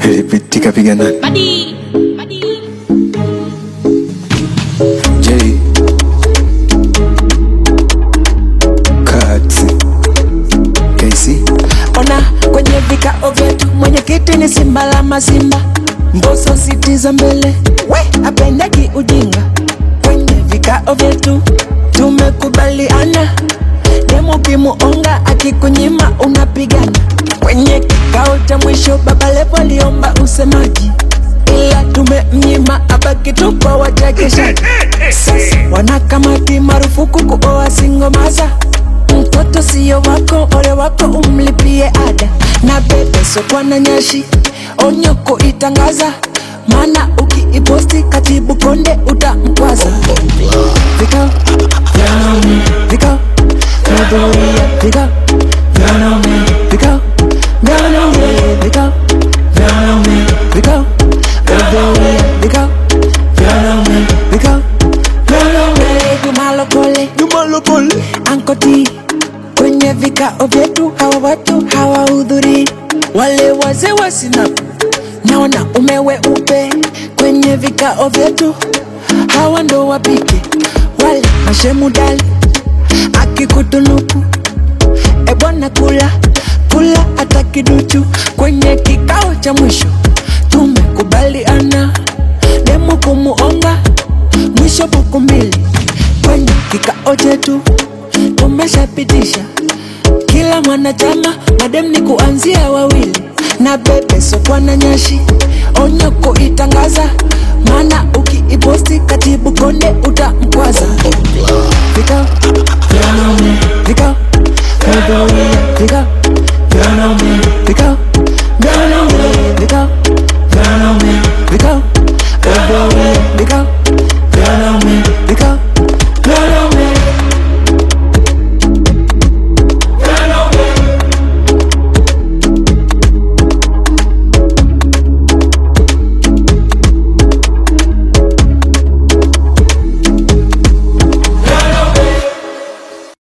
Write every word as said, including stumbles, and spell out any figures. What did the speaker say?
Ilipitika pigana Badi, badi. J Cut K C. Ona kwenye vikao vyetu mwenyekiti ni simba la mazimba, Mbosso siti za mbele, we apendeki ujinga. Kwenye vikao vyetu tumekubaliana, demo kimuonga akikunyima unapigana. Kwenye kikao cha mwisho Baba Levo aliomba usemaji, ila tumemnyima abaki tu kwa wachekeshaji. Sasa wanakamati marufuku kuoa single mother. Mtoto siyo wako, ole wako umlipie ada. Na bebe sokwa na nyashi, onyo kuitangaza, mana ukiiposti katibu konde utamkwaza. Vikao, wanaume, vikao, mabuia, vikao, wanaume, vikao, wanaume, vikao, wanaume, vikao, mabuia, vikao, wanaume, vikao, wanaume. Jumalo kole, jumalo kole, ankoti. Kwenye vikao vyetu hawa watu hawahudhuri, wale wazee wa sinapu naona umeweupe. Kwenye vikao vyetu hawa ndo wapike, wale mashemudali akikutunuku ebwana kula kula hata kiduchu. Kwenye kikao cha mwisho tumekubaliana, demu kumuonga mwisho buku mbili. Kwenye kikao chetu tumeshapitisha kila mwanachama madem ni kuanzia wawili. Na bebe sokwa na nyashi, onyo kuitangaza, mana ukiiposti katibu konde utamkwaza. Vikao, wanaume, vikao, mabuia, vikao, wanaume, vikao, wanaume, vikao, wanaume, vikao, mabuia, vikao.